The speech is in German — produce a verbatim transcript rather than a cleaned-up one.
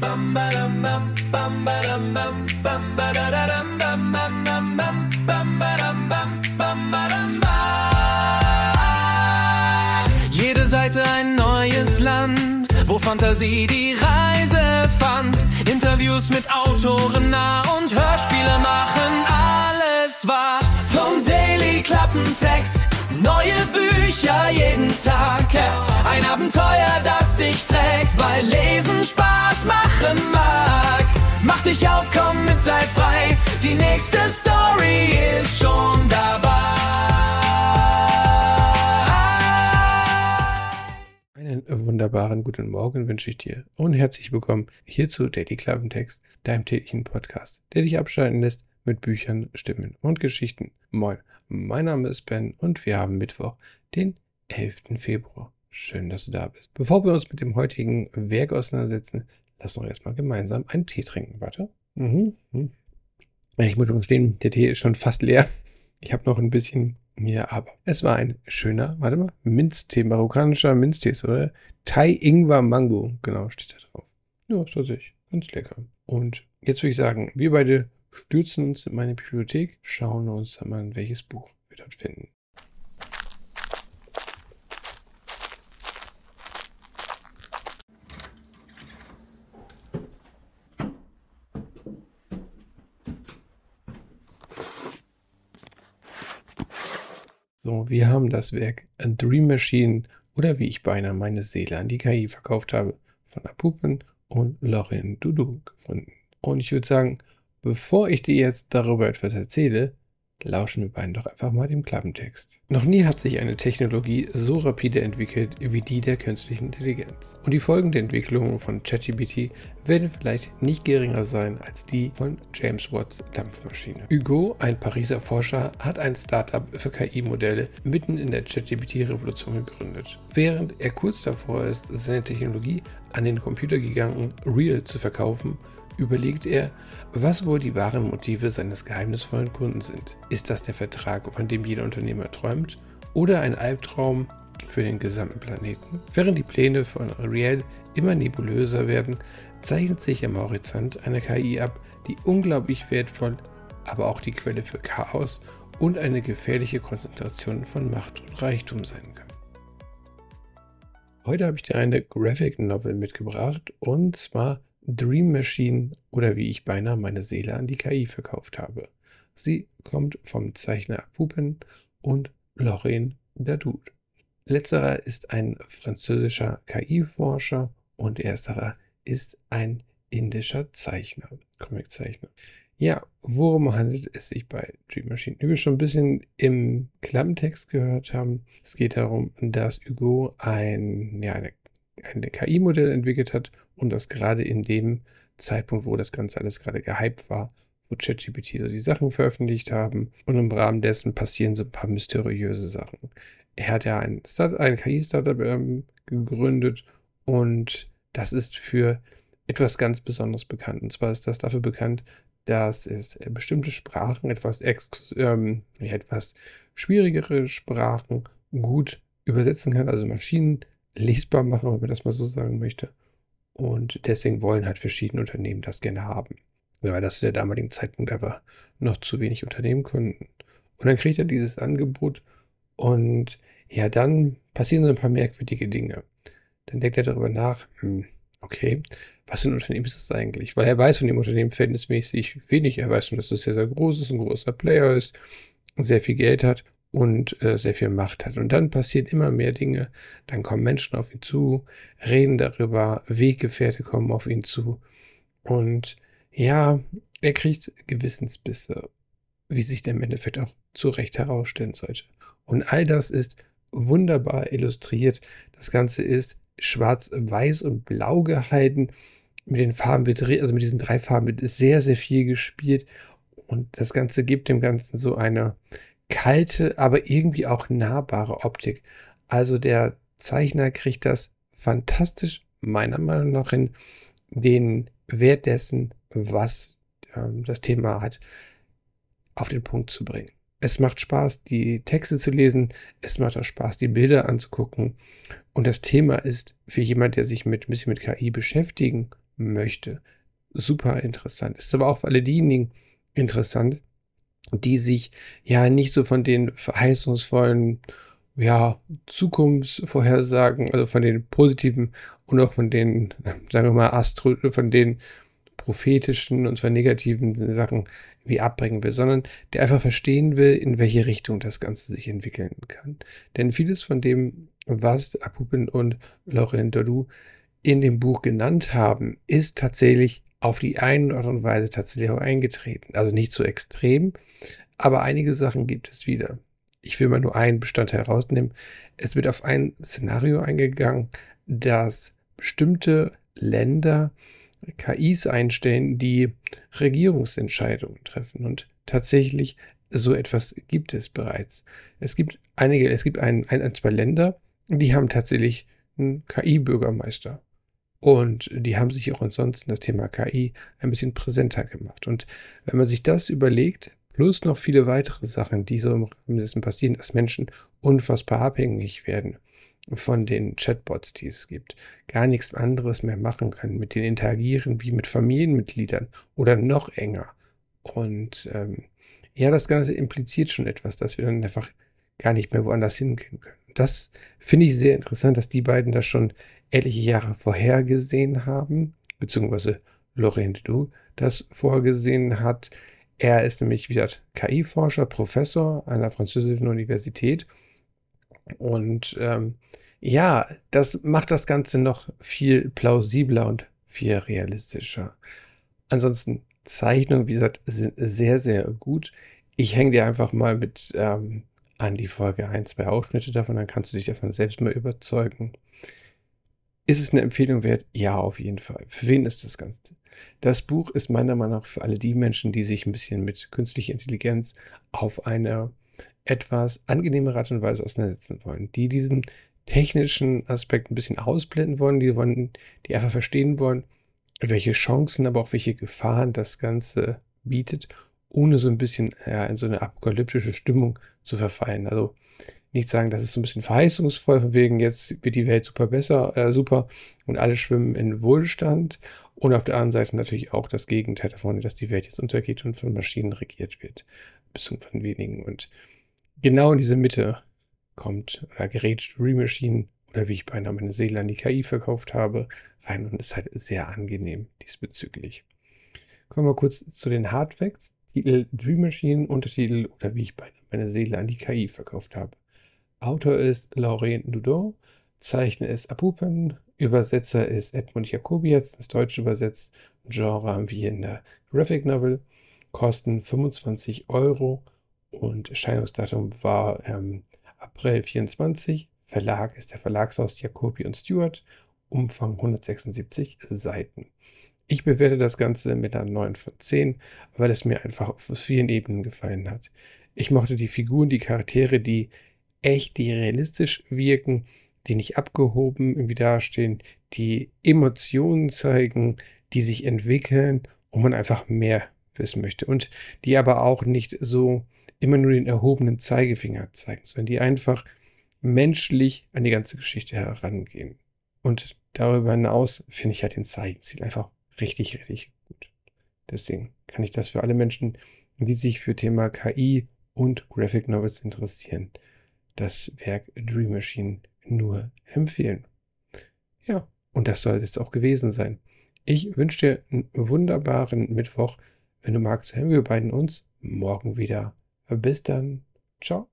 Bam badam bam, bam badam bam, bam badadadam bam bam bam bam, bam badam bam, bam badam bam. Jede Seite ein neues Land, wo Fantasie die Reise fand. Interviews mit Autoren nah und Hörspiele machen alles wahr. Vom Daily Klappentext, neue Bücher jeden Tag. Ein Abenteuer, das dich trägt, weil Lesen Spaß machen mag. Mach dich auf, komm mit, sei frei, die nächste Story ist schon dabei. Einen wunderbaren guten Morgen wünsche ich dir und herzlich willkommen hier zu Daily Klappentext, deinem täglichen Podcast, der dich abschalten lässt mit Büchern, Stimmen und Geschichten. Moin, mein Name ist Ben und wir haben Mittwoch, den elften Februar. Schön, dass du da bist. Bevor wir uns mit dem heutigen Werk auseinandersetzen, lass uns erstmal gemeinsam einen Tee trinken. Warte. Mhm. Ich muss uns sehen, der Tee ist schon fast leer. Ich habe noch ein bisschen mehr, aber es war ein schöner, warte mal, Minztee, marokkanischer Minztee, oder? Thai Ingwer Mango, genau, steht da drauf. Ja, ist tatsächlich ganz lecker. Und jetzt würde ich sagen, wir beide stürzen uns in meine Bibliothek, schauen uns mal an, welches Buch wir dort finden. So, wir haben das Werk A Dream Machine oder wie ich beinahe meine Seele an die K I verkauft habe von Apupen und Lauren Dudu gefunden. Und ich würde sagen, bevor ich dir jetzt darüber etwas erzähle, lauschen wir beiden doch einfach mal dem Klappentext. Noch nie hat sich eine Technologie so rapide entwickelt wie die der künstlichen Intelligenz. Und die folgende Entwicklungen von ChatGPT werden vielleicht nicht geringer sein als die von James Watts Dampfmaschine. Hugo, ein Pariser Forscher, hat ein Startup für K I-Modelle mitten in der ChatGPT-Revolution gegründet. Während er kurz davor ist, seine Technologie an den Computergiganten Real zu verkaufen, überlegt er, was wohl die wahren Motive seines geheimnisvollen Kunden sind. Ist das der Vertrag, von dem jeder Unternehmer träumt, oder ein Albtraum für den gesamten Planeten? Während die Pläne von Real immer nebulöser werden, zeichnet sich am Horizont eine K I ab, die unglaublich wertvoll, aber auch die Quelle für Chaos und eine gefährliche Konzentration von Macht und Reichtum sein kann. Heute habe ich dir eine Graphic Novel mitgebracht, und zwar Dream Machine oder wie ich beinahe meine Seele an die K I verkauft habe. Sie kommt vom Zeichner Apupen und Lauren Dudu. Letzterer ist ein französischer K I-Forscher und ersterer ist ein indischer Zeichner, Comiczeichner. Ja, worum handelt es sich bei Dream Machine? Wie wir schon ein bisschen im Klappentext gehört haben, es geht darum, dass Hugo ein, ja, eine ein K I-Modell entwickelt hat und das gerade in dem Zeitpunkt, wo das Ganze alles gerade gehypt war, wo ChatGPT so die Sachen veröffentlicht haben, und im Rahmen dessen passieren so ein paar mysteriöse Sachen. Er hat ja ein, Start- ein K I-Startup ähm, gegründet, und das ist für etwas ganz Besonderes bekannt. Und zwar ist das dafür bekannt, dass es bestimmte Sprachen, etwas, ex- ähm, ja, etwas schwierigere Sprachen gut übersetzen kann, also Maschinen lesbar machen, wenn man das mal so sagen möchte. Und deswegen wollen halt verschiedene Unternehmen das gerne haben. Weil das zu der damaligen Zeitpunkt einfach noch zu wenig Unternehmen konnten. Und dann kriegt er dieses Angebot, und ja, dann passieren so ein paar merkwürdige Dinge. Dann denkt er darüber nach, hm, okay, was für ein Unternehmen ist das eigentlich? Weil er weiß von dem Unternehmen verhältnismäßig wenig. Er weiß schon, dass es sehr, sehr groß ist, ein großer Player ist, sehr viel Geld hat und äh, sehr viel Macht hat. Und dann passieren immer mehr Dinge. Dann kommen Menschen auf ihn zu, reden darüber, Weggefährte kommen auf ihn zu. Und ja, er kriegt Gewissensbisse, wie sich der im Endeffekt auch zu Recht herausstellen sollte. Und all das ist wunderbar illustriert. Das Ganze ist schwarz, weiß und blau gehalten. Mit den Farben wird, also mit diesen drei Farben wird sehr, sehr viel gespielt. Und das Ganze gibt dem Ganzen so eine kalte, aber irgendwie auch nahbare Optik. Also der Zeichner kriegt das fantastisch, meiner Meinung nach, hin, den Wert dessen, was ähm, das Thema hat, auf den Punkt zu bringen. Es macht Spaß, die Texte zu lesen, es macht auch Spaß, die Bilder anzugucken. Und das Thema ist für jemand, der sich mit, ein bisschen mit K I beschäftigen möchte. Super interessant. Ist aber auch für alle diejenigen interessant, die sich ja nicht so von den verheißungsvollen, ja, Zukunftsvorhersagen, also von den positiven und auch von den, sagen wir mal, Astro, von den prophetischen und von negativen Sachen wie abbringen will, sondern der einfach verstehen will, in welche Richtung das Ganze sich entwickeln kann. Denn vieles von dem, was Apupen und Laurent Dodou in dem Buch genannt haben, ist tatsächlich auf die eine Art und Weise tatsächlich auch eingetreten. Also nicht so extrem, aber einige Sachen gibt es wieder. Ich will mal nur einen Bestandteil herausnehmen. Es wird auf ein Szenario eingegangen, dass bestimmte Länder K Is einstellen, die Regierungsentscheidungen treffen. Und tatsächlich so etwas gibt es bereits. Es gibt einige, es gibt ein, ein, zwei Länder, die haben tatsächlich einen K I-Bürgermeister. Und die haben sich auch ansonsten das Thema K I ein bisschen präsenter gemacht. Und wenn man sich das überlegt, plus noch viele weitere Sachen, die so im Rahmen dessen passieren, dass Menschen unfassbar abhängig werden von den Chatbots, die es gibt, gar nichts anderes mehr machen können, mit denen interagieren wie mit Familienmitgliedern oder noch enger. Und ähm, ja, das Ganze impliziert schon etwas, dass wir dann einfach gar nicht mehr woanders hingehen können. Das finde ich sehr interessant, dass die beiden das schon etliche Jahre vorhergesehen haben, beziehungsweise Laurent Dodou das vorgesehen hat. Er ist nämlich wieder K I-Forscher, Professor an der französischen Universität. Und ähm, ja, das macht das Ganze noch viel plausibler und viel realistischer. Ansonsten, Zeichnungen, wie gesagt, sind sehr, sehr gut. Ich hänge dir einfach mal mit ähm, an die Folge ein, zwei Ausschnitte davon, dann kannst du dich davon selbst mal überzeugen. Ist es eine Empfehlung wert? Ja, auf jeden Fall. Für wen ist das Ganze? Das Buch ist meiner Meinung nach für alle die Menschen, die sich ein bisschen mit künstlicher Intelligenz auf eine etwas angenehmere Art und Weise auseinandersetzen wollen, die diesen technischen Aspekt ein bisschen ausblenden wollen, die wollen, die einfach verstehen wollen, welche Chancen, aber auch welche Gefahren das Ganze bietet, ohne so ein bisschen ja, in so eine apokalyptische Stimmung zu verfallen. Also nicht sagen, das ist so ein bisschen verheißungsvoll, von wegen jetzt wird die Welt super besser, äh, super und alle schwimmen in Wohlstand. Und auf der anderen Seite natürlich auch das Gegenteil davon, dass die Welt jetzt untergeht und von Maschinen regiert wird, bis von wenigen. Und genau in diese Mitte kommt oder gerät Dream Machine oder wie ich beinahe meine Seele an die K I verkauft habe, rein und ist halt sehr angenehm diesbezüglich. Kommen wir kurz zu den Hard Facts. Titel Dream Machine, Untertitel oder wie ich beinahe meine Seele an die K I verkauft habe. Autor ist Laurent Dodou, Zeichner ist Apupen, Übersetzer ist Edmund Jacobi, jetzt das Deutsche übersetzt, Genre haben wir in der Graphic Novel, kosten fünfundzwanzig Euro und Erscheinungsdatum war ähm, April vierundzwanzig, Verlag ist der Verlagshaus Jacobi und Stewart, Umfang hundertsechsundsiebzig Seiten. Ich bewerte das Ganze mit einer neun von zehn, weil es mir einfach auf vielen Ebenen gefallen hat. Ich mochte die Figuren, die Charaktere, die echt, die realistisch wirken, die nicht abgehoben irgendwie dastehen, die Emotionen zeigen, die sich entwickeln und man einfach mehr wissen möchte. Und die aber auch nicht so immer nur den erhobenen Zeigefinger zeigen, sondern die einfach menschlich an die ganze Geschichte herangehen. Und darüber hinaus finde ich halt den Zeichenstil einfach richtig, richtig gut. Deswegen kann ich das für alle Menschen, die sich für Thema K I und Graphic Novels interessieren, das Werk Dream Machine nur empfehlen. Ja, und das soll es auch gewesen sein. Ich wünsche dir einen wunderbaren Mittwoch. Wenn du magst, hören wir beiden uns morgen wieder. Bis dann. Ciao.